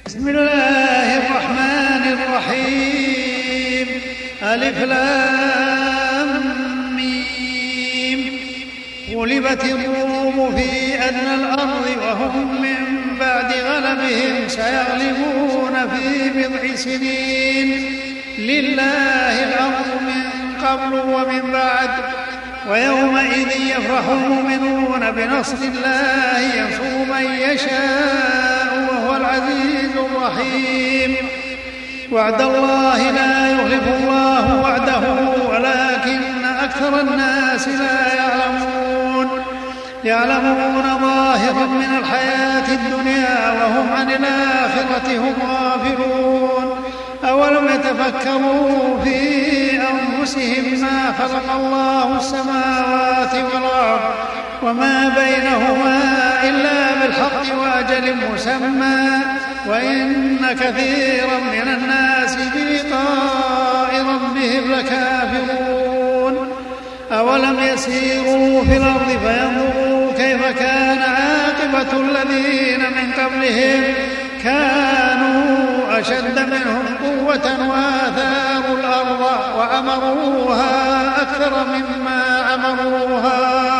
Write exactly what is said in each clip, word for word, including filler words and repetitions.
بسم الله الرحمن الرحيم. ألف لام ميم. غلبت الروم في أدنى الأرض وهم من بعد غلبهم سيغلبون في بضع سنين. لله الأمر من قبل ومن بعد. ويومئذ يفرح المؤمنون بنصر الله ينصر من يشاء وهو العزيز الرحيم. وعد الله لا يخلف الله وعده ولكن أكثر الناس لا يعلمون. يعلمون ظاهرا من الحياة الدنيا وهم عن الآخرة هم غافلون. أولم يتفكروا في أنفسهم ما خلق الله السماوات والأرض وما بينهما إلا بالحق وأجل مسمى وإن كثيرا من الناس بلقاء ربهم لكافرون. أولم يسيروا في الأرض فينظروا كيف كان عاقبة الذين من قبلهم كانوا أشد منهم قوة وآثاروا الأرض وعمروها أكثر مما عمروها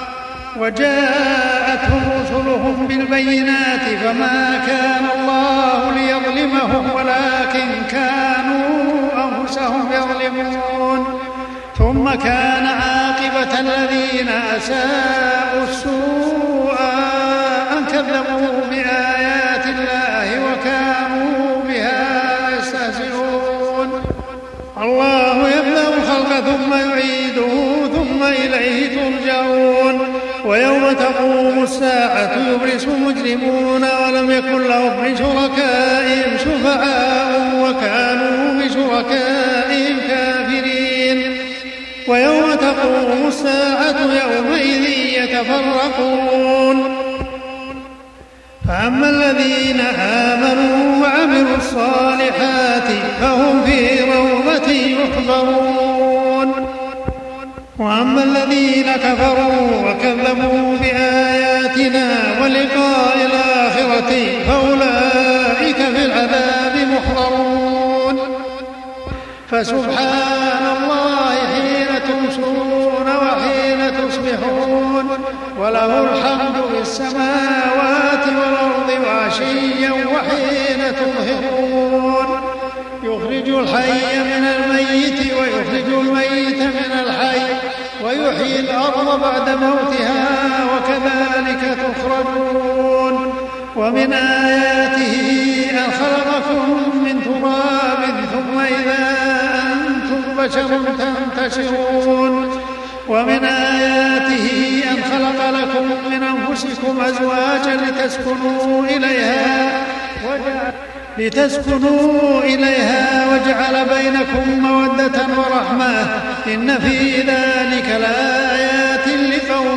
وجاءتهم رسلهم بالبينات فما كان الله ليظلمهم ولكن كانوا أنفسهم يظلمون. ثم كان عاقبة الذين أساءوا السوء أن كذبوا بآيات الله وكانوا بها يستهزئون. الله يبدأ الخلق ثم يعيده ثم إليه ترجعون. ويوم تقوم الساعة يبلس المجرمون ولم يكن لهم من شركائهم شفعاء وكانوا بشركائهم كافرين. ويوم تقوم الساعة يومئذ يتفرقون. فأما الذين آمنوا وعملوا الصالحات فهم في روضة يحبرون. وأما الذين كفروا وكذبوا بآياتنا ولقاء الآخرة فأولئك في العذاب محضرون. فسبحان الله حين تمسون وحين تصبحون وله الحمد في السماوات والأرض وعشيا وحين تظهرون. يخرج الحي من الميت ويخرج الميت من الحي ويحيي الأرض بعد موتها وكذلك تخرجون. ومن آياته أن خلقكم من تراب ثم إذا أنتم بشر تنتشرون. ومن آياته أن خلق لكم من أنفسكم أزواجا لتسكنوا إليها وجعل لتسكنوا إليها وجعل بينكم مودة ورحمة إن في ذلك لآيات لقوم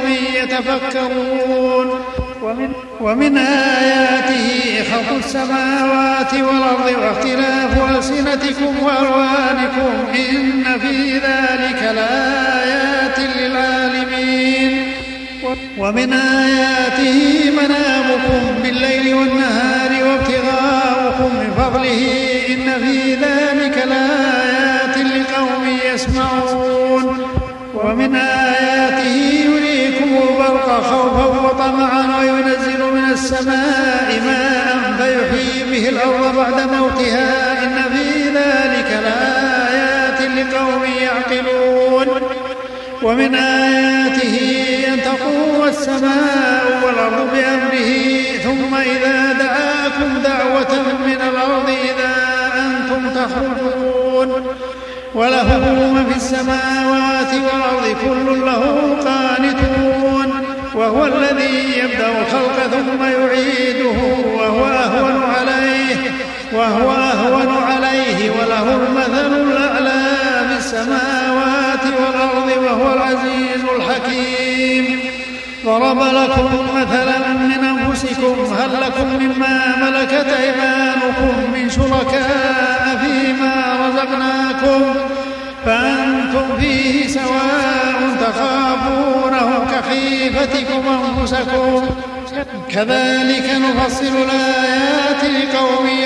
يتفكرون. ومن, ومن آياته خلق السماوات والأرض واختلاف ألسنتكم وألوانكم إن في ذلك لآيات للعالمين. ومن آياته منامكم بالليل والنهار وابتغاؤكم من فضله إن في ذلك لآيات لقوم يسمعون. ومن آياته يريكم البرق خوفا وطمعا وينزل من السماء ماء فيحيي به الأرض بعد موتها إن في ذلك لآيات لقوم يعقلون. ومن آياته أن تقوم السماء والأرض بأمره ثم إذا دعاكم دعوة من الأرض إذا أنتم تخرجون. وله من في السماوات والأرض كل له قانتون. وهو الذي يبدأ الخلق ثم يعيده وهو أهون عليه وهو أهون عليه وله المثل الأعلى في السماوات والأرض وهو العزيز الحكيم. ضرب لكم مثلا من أنفسكم هل لكم مما ملكت أيمانكم من شركاء فيما رزقناكم فأنتم فيه سواء تخافونهم كخيفتكم أنفسكم كذلك نفصل الآيات لقوم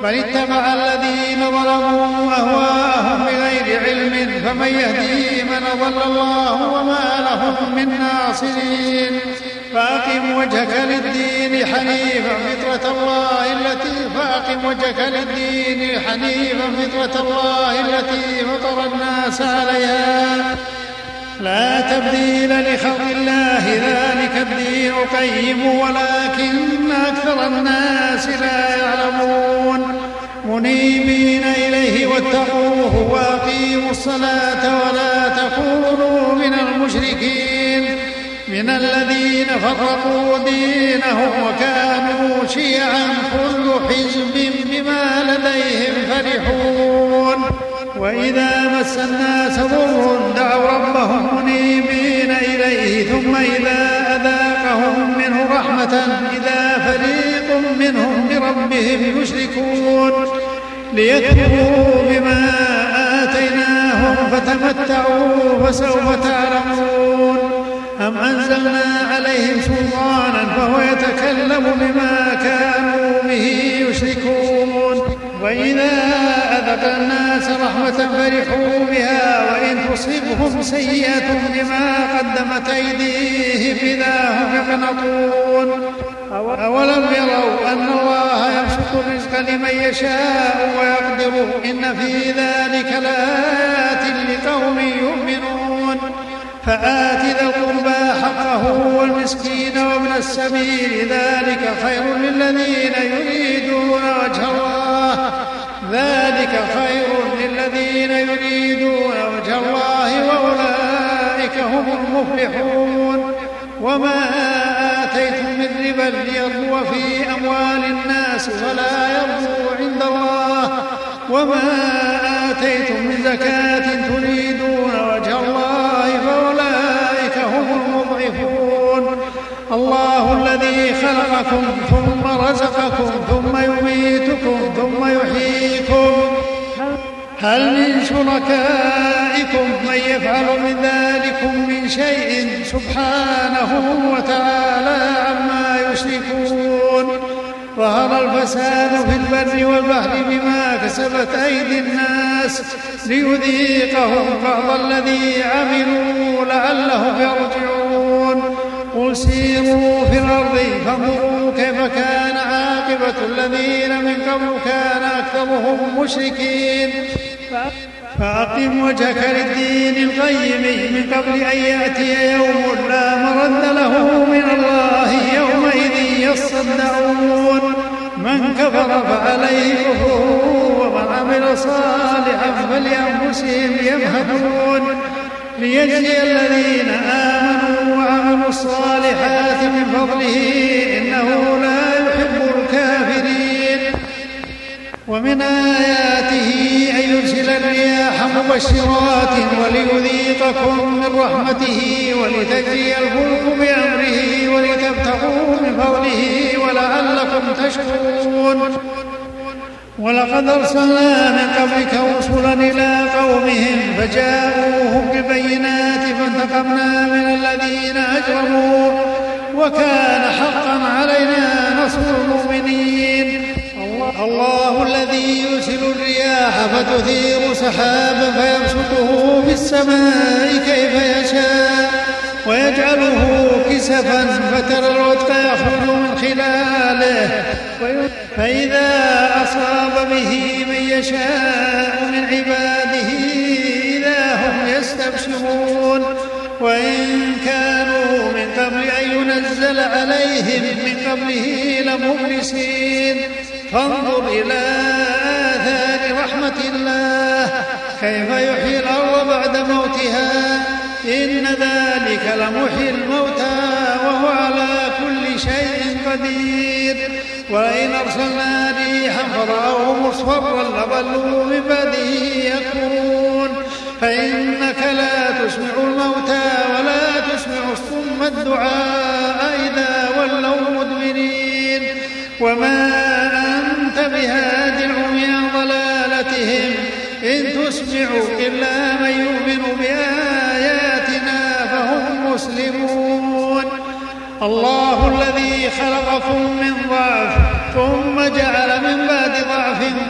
بل اتبع الذين ظلموا أهواءهم بغير علم فمن يهدي من أضل الله وما لهم من ناصرين فأقم وجهك للدين حنيفا فطرة الله التي فأقم وجهك للدين حنيفا فطرة الله التي فطر الناس عليها لا تبديل لخلق الله ذلك الدين القيم ولكن أكثر الناس لا يعلمون منيبين إليه واتقوه وأقيموا الصلاة ولا تكونوا من المشركين من الذين فرقوا دينهم وكانوا شيعا كل حزب بما لديهم فرحون وإذا مس الناس ضر دعوا ربهم منيبين إليه ثم إذا أذاقهم منه رحمة إذا فريق منهم بربهم يشركون ليكفروا بما آتيناهم فتمتعوا فسوف تعلمون أم أنزلنا عليهم سلطانا فهو يتكلم بما كانوا به يشركون وإذا أذقنا الناس رحمة فرحوا بها وإن تصبهم سيئة بما قدمت أيديهم إذا هم يقنطون أولم يروا أن الله يبسط الرزق لمن يشاء ويقدر إن في ذلك لآيات لقوم يؤمنون فآت ذا القربى حقه والمسكين وابن السبيل ذلك خير للذين يريدون وجه الله ذلك خير للذين يريدون وجه الله وأولئك هم المفلحون وما آتيتم من ربا ليربو في أموال الناس فلا يربو عند الله وما آتيتم من زكاة تريدون وجه الله فأولئك هم المضعفون الله الذي خلقكم ثم رزقكم ثم يميتكم ثم يحييكم هل من شركائكم من يفعل من ذلكم من شيء سبحانه وتعالى عما يشركون ظهر الفساد في البر والبحر بما كسبت أيدي الناس ليذيقهم بعض الذي عملوا لعلهم يرجعون قل سيروا في الأرض فانظروا كيف كان عاقبة الذين من قبل كان أكثرهم مشركين فأقم وجهك للدين القيم من قبل أن يأتي يوم لا مرد له من الله يومئذ يصدعون من كفر فعليه كفره ومن عمل صالحا فلأنفسهم يمهدون ليجزي الذين آمنوا وعملوا الصالحات من فضله إنه لا يحب الكافرين ومن آياته أن يرسل الرياح مبشرات وليذيقكم من رحمته ولتجري الفلك بأمره ولتبتغوا من فضله ولعلكم تشكرون ولقد أرسلنا من قبلك رسلا إلى قومهم فجاءوهم بالبينات فانتقمنا من الذين أجرموا وكان حقا علينا نصر المؤمنين الله الذي يرسل الرياح فتثير سحابا فيبسطه في السماء كيف يشاء ويجعله كسفا فترى الودق يخرج من خلاله فإذا أصاب به من يشاء من عباده إذا هم يستبشرون وإن كانوا من قبل أن ينزل عليهم من قبله لمبلسين فانظر إلى آثار رحمة الله كيف يحيي الأرض بعد موتها إن ذلك لمحيي الموتى وهو على كل شيء قدير وإن أرسلنا ريحا فرأوه مصفرا لظلوا من بعده يكفرون فإنك لا تسمع الموتى ولا تسمع الصم الدعاء إذا ولوا مدبرين وما أنت بهاد العمي عن ضلالتهم إن تسمع إلا من يؤمن بآياتنا فهم مسلمون الله الذي خلقكم من ضعف ثم جعل من بعد ضعف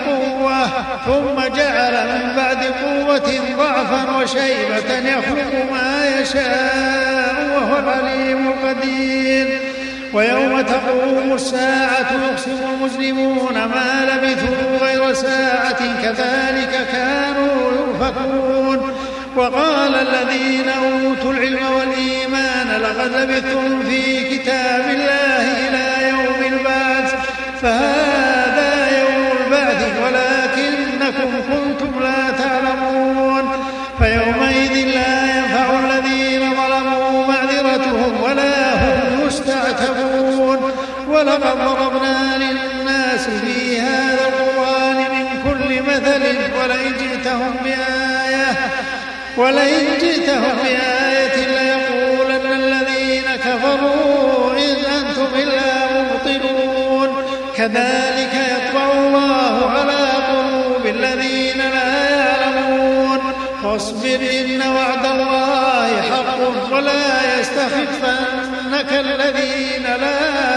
ثم جعل من بعد قوة ضعفا وشيبة يخلق ما يشاء وهو العليم القدير. ويوم تقوم الساعة يقسم المجرمون ما لبثوا غير ساعة كذلك كانوا يؤفكون. وقال الذين أوتوا العلم والإيمان لقد لبثتم في كتاب الله إلى يوم البعث فهذا يوم البعث ولكنكم كنتم لا تعلمون. فيومئذ لا ينفع الذين ظلموا معذرتهم ولا هم يستعتبون. ولقد ضربنا للناس في هذا القرآن من كل مثل ولئن جئتهم بآية ولئن جئتهم بآية ليقولن الذين كفروا إن أنتم إلا مبطلون. كذلك يطبع الله على قلوب الذين لا يعلمون. فاصبر إن وعد الله حق ولا يستخفنك الذين لا